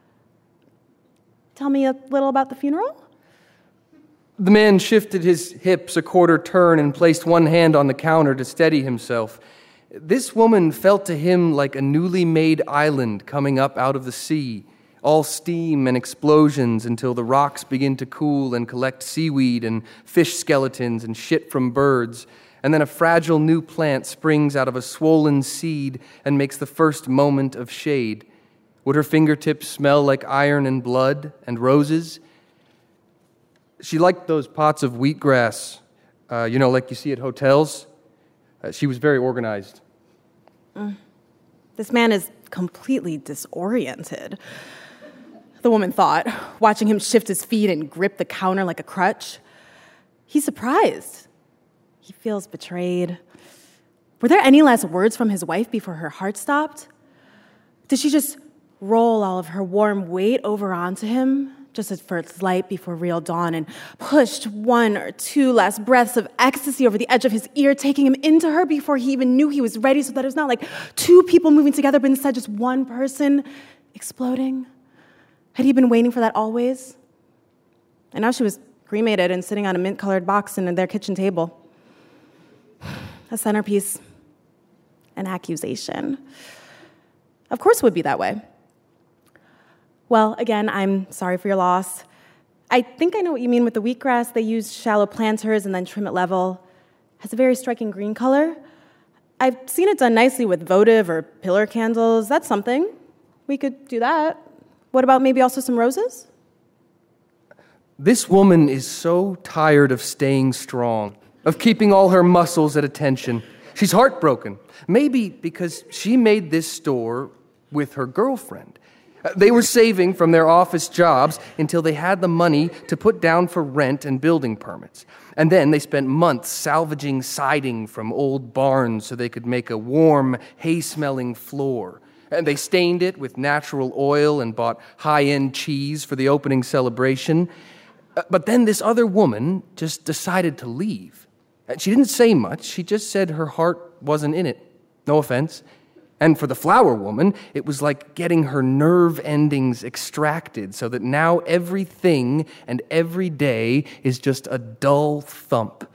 Tell me a little about the funeral? The man shifted his hips a quarter turn and placed one hand on the counter to steady himself. This woman felt to him like a newly made island coming up out of the sea, all steam and explosions until the rocks begin to cool and collect seaweed and fish skeletons and shit from birds, and then a fragile new plant springs out of a swollen seed and makes the first moment of shade. Would her fingertips smell like iron and blood and roses? She liked those pots of wheatgrass, uh, you know, like you see at hotels. Uh, she was very organized. Mm. This man is completely disoriented, the woman thought, watching him shift his feet and grip the counter like a crutch. He's surprised. He feels betrayed. Were there any last words from his wife before her heart stopped? Did she just roll all of her warm weight over onto him, just as first light before real dawn, and pushed one or two last breaths of ecstasy over the edge of his ear, taking him into her before he even knew he was ready, so that it was not like two people moving together, but instead just one person exploding? Had he been waiting for that always? And now she was cremated and sitting on a mint-colored box in their kitchen table. A centerpiece. An accusation. Of course it would be that way. Well, again, I'm sorry for your loss. I think I know what you mean with the wheatgrass. They use shallow planters and then trim it level. It has a very striking green color. I've seen it done nicely with votive or pillar candles. That's something. We could do that. What about maybe also some roses? This woman is so tired of staying strong, of keeping all her muscles at attention. She's heartbroken, maybe because she made this store with her girlfriend. They were saving from their office jobs until they had the money to put down for rent and building permits. And then they spent months salvaging siding from old barns so they could make a warm, hay-smelling floor. And they stained it with natural oil and bought high-end cheese for the opening celebration. But then this other woman just decided to leave. She didn't say much. She just said her heart wasn't in it. No offense. And for the flower woman, it was like getting her nerve endings extracted so that now everything and every day is just a dull thump.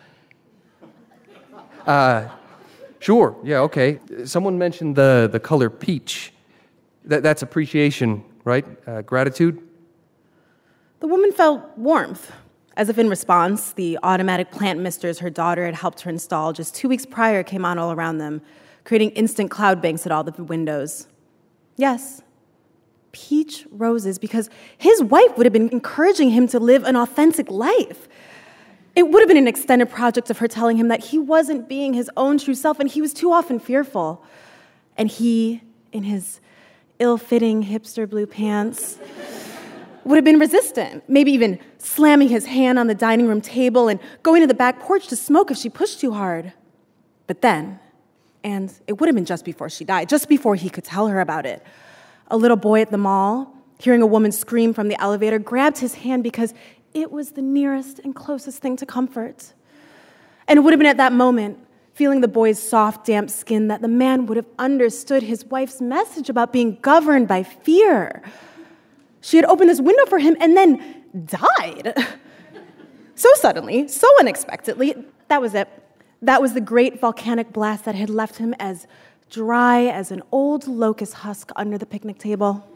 Uh, sure, yeah, okay. Someone mentioned the, the color peach. That, that's appreciation, right? Uh, gratitude? The woman felt warmth, as if in response, the automatic plant misters her daughter had helped her install just two weeks prior came on all around them, creating instant cloud banks at all the windows. Yes, peach roses, because his wife would have been encouraging him to live an authentic life. It would have been an extended project of her telling him that he wasn't being his own true self and he was too often fearful. And he, in his ill-fitting hipster blue pants, would have been resistant, maybe even slamming his hand on the dining room table and going to the back porch to smoke if she pushed too hard. But then, and it would have been just before she died, just before he could tell her about it, a little boy at the mall, hearing a woman scream from the elevator, grabbed his hand because it was the nearest and closest thing to comfort. And it would have been at that moment, feeling the boy's soft, damp skin, that the man would have understood his wife's message about being governed by fear. She had opened this window for him and then died. So suddenly, so unexpectedly, that was it. That was the great volcanic blast that had left him as dry as an old locust husk under the picnic table.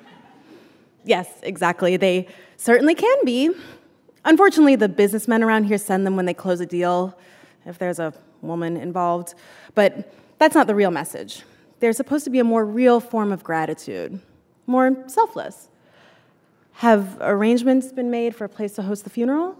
Yes, exactly. They certainly can be. Unfortunately, the businessmen around here send them when they close a deal, if there's a woman involved. But that's not the real message. There's supposed to be a more real form of gratitude, more selfless. Have arrangements been made for a place to host the funeral?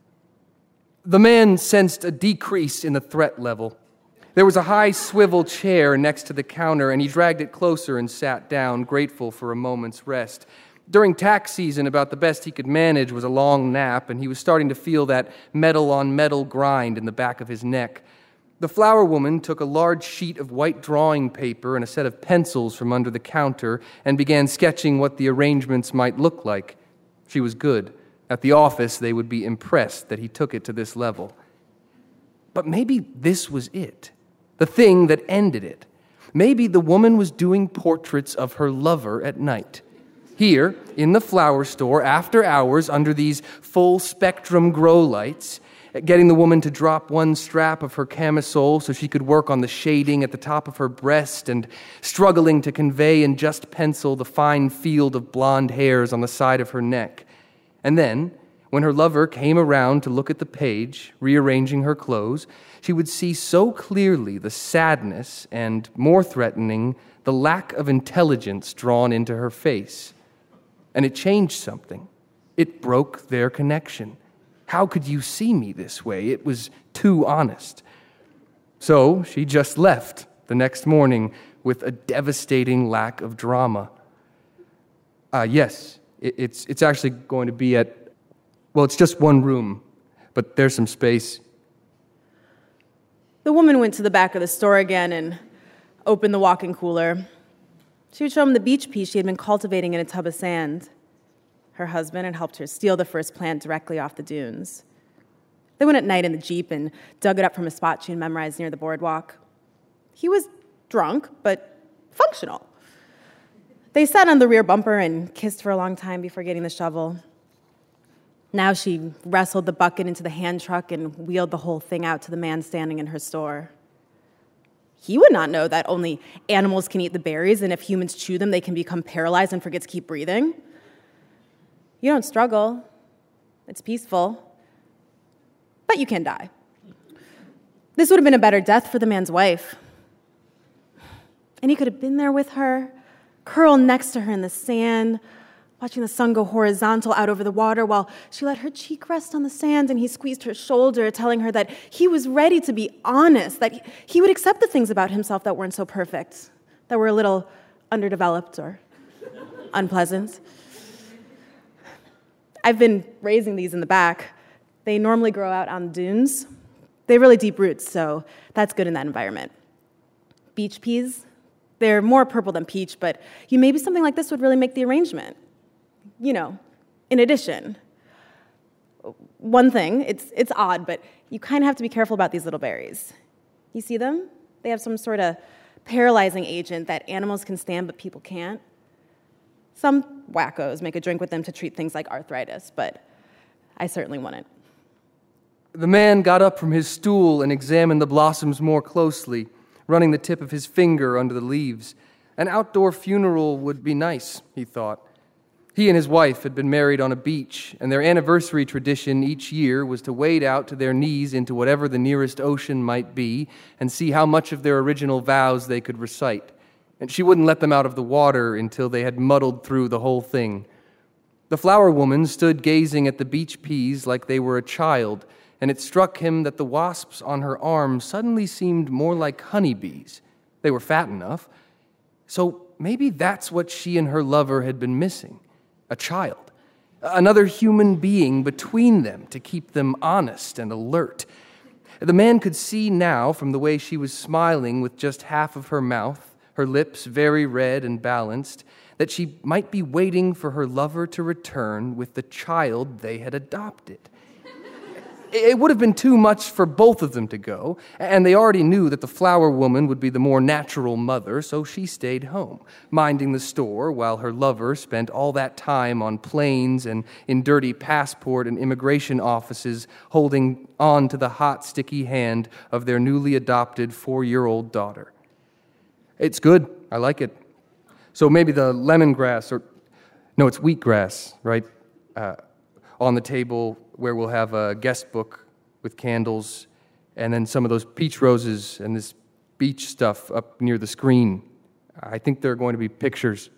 The man sensed a decrease in the threat level. There was a high swivel chair next to the counter, and he dragged it closer and sat down, grateful for a moment's rest. During tax season, about the best he could manage was a long nap, and he was starting to feel that metal-on-metal grind in the back of his neck. The flower woman took a large sheet of white drawing paper and a set of pencils from under the counter and began sketching what the arrangements might look like. She was good. At the office, they would be impressed that he took it to this level. But maybe this was it, the thing that ended it. Maybe the woman was doing portraits of her lover at night. Here, in the flower store, after hours, under these full-spectrum grow lights, getting the woman to drop one strap of her camisole so she could work on the shading at the top of her breast and struggling to convey in just pencil the fine field of blonde hairs on the side of her neck. And then, when her lover came around to look at the page, rearranging her clothes, she would see so clearly the sadness and, more threatening, the lack of intelligence drawn into her face. And it changed something. It broke their connection. How could you see me this way? It was too honest. So she just left the next morning with a devastating lack of drama. Uh, yes, it, it's, it's actually going to be at, well, it's just one room, but there's some space. The woman went to the back of the store again and opened the walk-in cooler. She would show him the beach pea she had been cultivating in a tub of sand. Her husband had helped her steal the first plant directly off the dunes. They went at night in the Jeep and dug it up from a spot she had memorized near the boardwalk. He was drunk, but functional. They sat on the rear bumper and kissed for a long time before getting the shovel. Now she wrestled the bucket into the hand truck and wheeled the whole thing out to the man standing in her store. He would not know that only animals can eat the berries, and if humans chew them, they can become paralyzed and forget to keep breathing. You don't struggle. It's peaceful. But you can die. This would have been a better death for the man's wife. And he could have been there with her, curled next to her in the sand, watching the sun go horizontal out over the water while she let her cheek rest on the sand and he squeezed her shoulder, telling her that he was ready to be honest, that he would accept the things about himself that weren't so perfect, that were a little underdeveloped or unpleasant. I've been raising these in the back. They normally grow out on dunes. They have really deep roots, so that's good in that environment. Beach peas, they're more purple than peach, but you maybe something like this would really make the arrangement. You know, in addition, one thing, it's it's odd, but you kind of have to be careful about these little berries. You see them? They have some sort of paralyzing agent that animals can stand but people can't. Some wackos make a drink with them to treat things like arthritis, but I certainly wouldn't. The man got up from his stool and examined the blossoms more closely, running the tip of his finger under the leaves. An outdoor funeral would be nice, he thought. He and his wife had been married on a beach, and their anniversary tradition each year was to wade out to their knees into whatever the nearest ocean might be and see how much of their original vows they could recite. And she wouldn't let them out of the water until they had muddled through the whole thing. The flower woman stood gazing at the beach peas like they were a child, and it struck him that the wasps on her arm suddenly seemed more like honeybees. They were fat enough. So maybe that's what she and her lover had been missing, a child, another human being between them to keep them honest and alert. The man could see now from the way she was smiling with just half of her mouth, her lips very red and balanced, that she might be waiting for her lover to return with the child they had adopted. It would have been too much for both of them to go, and they already knew that the flower woman would be the more natural mother, so she stayed home, minding the store while her lover spent all that time on planes and in dirty passport and immigration offices holding on to the hot, sticky hand of their newly adopted four-year-old daughter. It's good. I like it. So maybe the lemongrass, or no, it's wheatgrass, right? Uh, on the table where we'll have a guest book with candles, and then some of those peach roses and this beach stuff up near the screen. I think there are going to be pictures.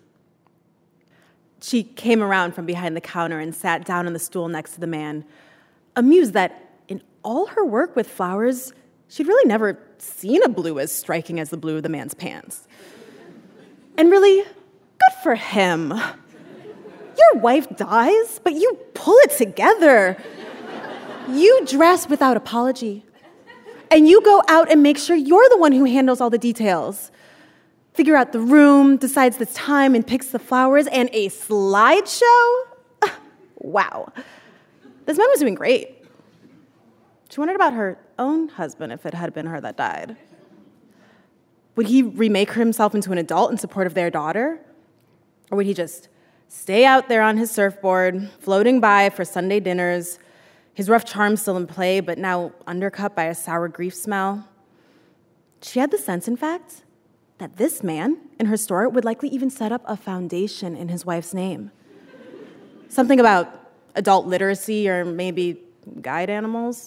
She came around from behind the counter and sat down on the stool next to the man, amused that in all her work with flowers, she'd really never seen a blue as striking as the blue of the man's pants. And really, good for him. Your wife dies, but you pull it together. You dress without apology. And you go out and make sure you're the one who handles all the details. Figure out the room, decides the time, and picks the flowers, and a slideshow? Wow. This man was doing great. She wondered about her own husband if it had been her that died. Would he remake himself into an adult in support of their daughter? Or would he just stay out there on his surfboard, floating by for Sunday dinners, his rough charm still in play, but now undercut by a sour grief smell? She had the sense, in fact, that this man in her store would likely even set up a foundation in his wife's name. Something about adult literacy or maybe guide animals.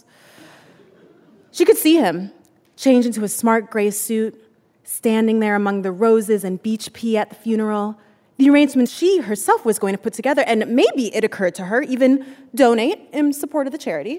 She could see him, change into a smart gray suit, standing there among the roses and beach pea at the funeral, the arrangement she herself was going to put together, and maybe it occurred to her, even donate in support of the charity.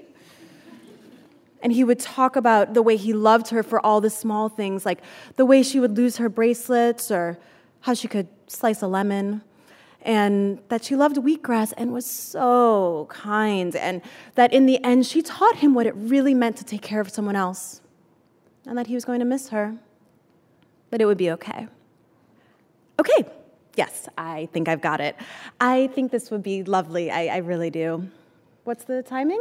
And he would talk about the way he loved her for all the small things, like the way she would lose her bracelets or how she could slice a lemon, and that she loved wheatgrass and was so kind, and that in the end she taught him what it really meant to take care of someone else, and that he was going to miss her, but it would be okay. Okay. Yes, I think I've got it. I think this would be lovely. I, I really do. What's the timing?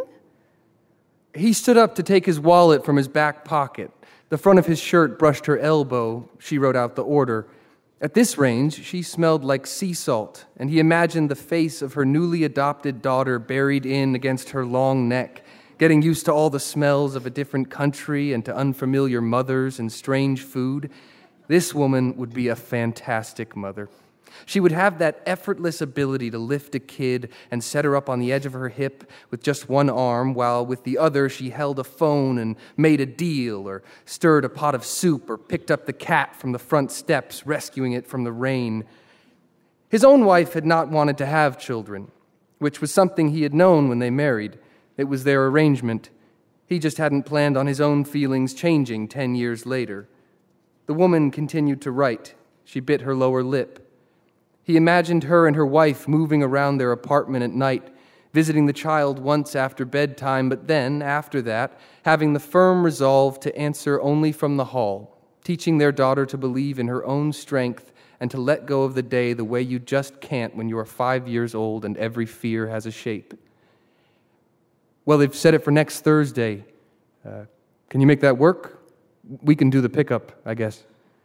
He stood up to take his wallet from his back pocket. The front of his shirt brushed her elbow. She wrote out the order. At this range, she smelled like sea salt, and he imagined the face of her newly adopted daughter buried in against her long neck, getting used to all the smells of a different country and to unfamiliar mothers and strange food. This woman would be a fantastic mother. She would have that effortless ability to lift a kid and set her up on the edge of her hip with just one arm, while with the other she held a phone and made a deal, or stirred a pot of soup, or picked up the cat from the front steps, rescuing it from the rain. His own wife had not wanted to have children, which was something he had known when they married. It was their arrangement. He just hadn't planned on his own feelings changing ten years later. The woman continued to write. She bit her lower lip. He imagined her and her wife moving around their apartment at night, visiting the child once after bedtime, but then, after that, having the firm resolve to answer only from the hall, teaching their daughter to believe in her own strength and to let go of the day the way you just can't when you are five years old and every fear has a shape. Well, they've set it for next Thursday. Uh, can you make that work? We can do the pickup, I guess.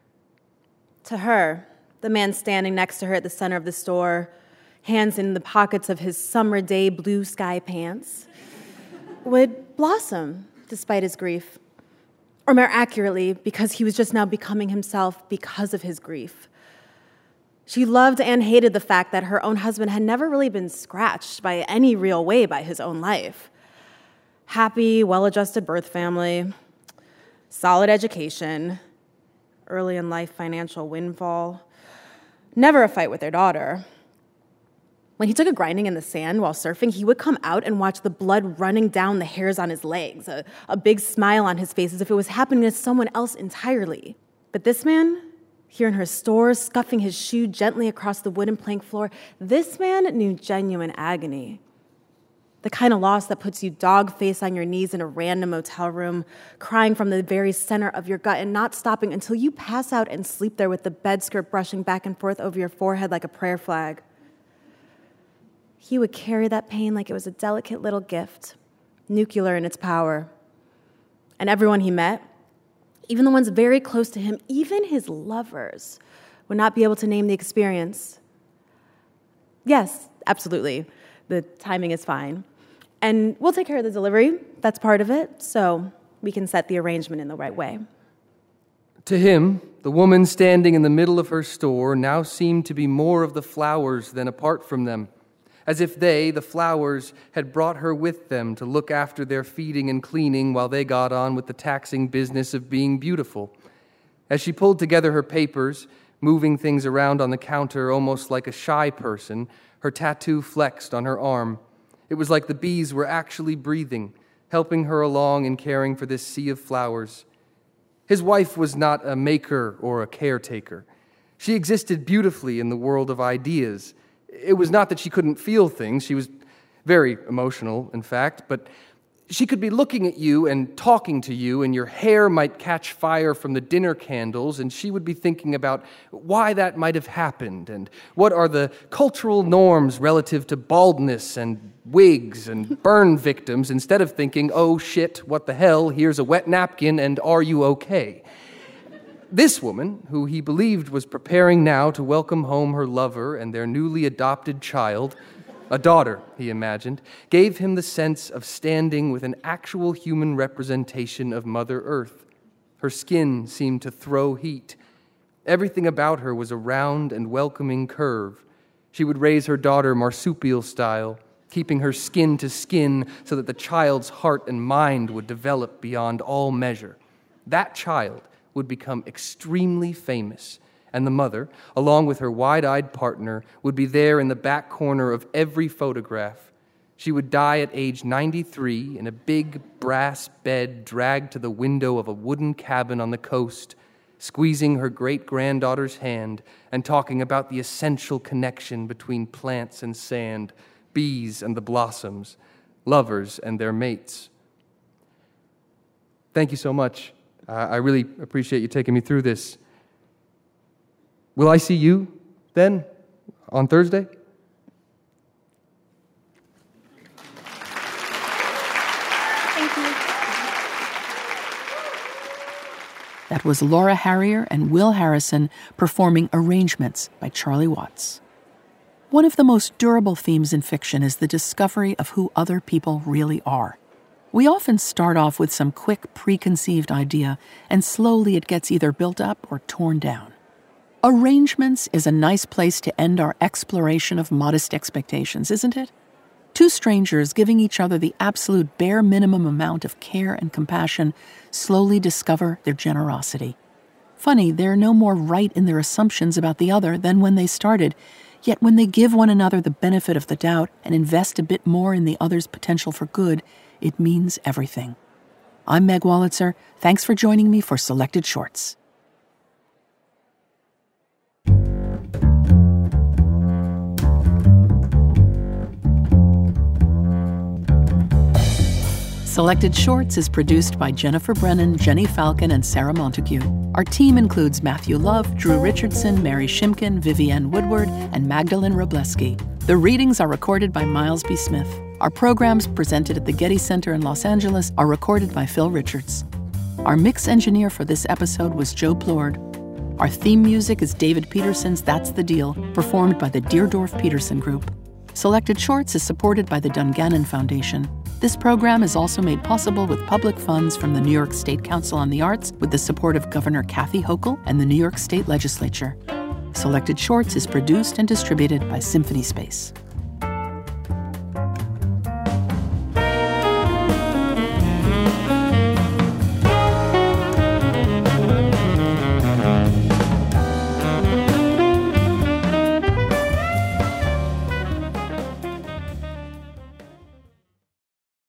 To her, the man standing next to her at the center of the store, hands in the pockets of his summer day blue sky pants, would blossom despite his grief. Or more accurately, because he was just now becoming himself because of his grief. She loved and hated the fact that her own husband had never really been scratched by any real way by his own life. Happy, well-adjusted birth family, solid education, early in life financial windfall, never a fight with their daughter. When he took a grinding in the sand while surfing, he would come out and watch the blood running down the hairs on his legs, a, a big smile on his face as if it was happening to someone else entirely. But this man, here in her store, scuffing his shoe gently across the wooden plank floor, this man knew genuine agony. The kind of loss that puts you dog-face on your knees in a random motel room, crying from the very center of your gut and not stopping until you pass out and sleep there with the bed skirt brushing back and forth over your forehead like a prayer flag. He would carry that pain like it was a delicate little gift, nuclear in its power. And everyone he met, even the ones very close to him, even his lovers, would not be able to name the experience. Yes, absolutely. The timing is fine. And we'll take care of the delivery. That's part of it, so we can set the arrangement in the right way. To him, the woman standing in the middle of her store now seemed to be more of the flowers than apart from them, as if they, the flowers, had brought her with them to look after their feeding and cleaning while they got on with the taxing business of being beautiful. As she pulled together her papers, moving things around on the counter almost like a shy person, her tattoo flexed on her arm. It was like the bees were actually breathing, helping her along and caring for this sea of flowers. His wife was not a maker or a caretaker. She existed beautifully in the world of ideas. It was not that she couldn't feel things. She was very emotional, in fact, but she could be looking at you and talking to you, and your hair might catch fire from the dinner candles, and she would be thinking about why that might have happened, and what are the cultural norms relative to baldness and wigs and burn victims, instead of thinking, oh shit, what the hell, here's a wet napkin, and are you okay? This woman, who he believed was preparing now to welcome home her lover and their newly adopted child, a daughter, he imagined, gave him the sense of standing with an actual human representation of Mother Earth. Her skin seemed to throw heat. Everything about her was a round and welcoming curve. She would raise her daughter marsupial style, keeping her skin to skin so that the child's heart and mind would develop beyond all measure. That child would become extremely famous, and the mother, along with her wide-eyed partner, would be there in the back corner of every photograph. She would die at age ninety-three in a big brass bed dragged to the window of a wooden cabin on the coast, squeezing her great-granddaughter's hand and talking about the essential connection between plants and sand, bees and the blossoms, lovers and their mates. Thank you so much. Uh, I really appreciate you taking me through this. Will I see you then on Thursday? Thank you. That was Laura Harrier and Will Harrison performing Arrangements by Charlie Watts. One of the most durable themes in fiction is the discovery of who other people really are. We often start off with some quick preconceived idea, and slowly it gets either built up or torn down. Arrangements is a nice place to end our exploration of modest expectations, isn't it? Two strangers giving each other the absolute bare minimum amount of care and compassion slowly discover their generosity. Funny, they're no more right in their assumptions about the other than when they started, yet when they give one another the benefit of the doubt and invest a bit more in the other's potential for good, it means everything. I'm Meg Wolitzer. Thanks for joining me for Selected Shorts. Selected Shorts is produced by Jennifer Brennan, Jenny Falcon, and Sarah Montague. Our team includes Matthew Love, Drew Richardson, Mary Shimkin, Vivienne Woodward, and Magdalene Robleski. The readings are recorded by Miles B. Smith. Our programs, presented at the Getty Center in Los Angeles, are recorded by Phil Richards. Our mix engineer for this episode was Joe Plord. Our theme music is David Peterson's That's the Deal, performed by the Deerdorf Peterson Group. Selected Shorts is supported by the Dungannon Foundation. This program is also made possible with public funds from the New York State Council on the Arts with the support of Governor Kathy Hochul and the New York State Legislature. Selected Shorts is produced and distributed by Symphony Space.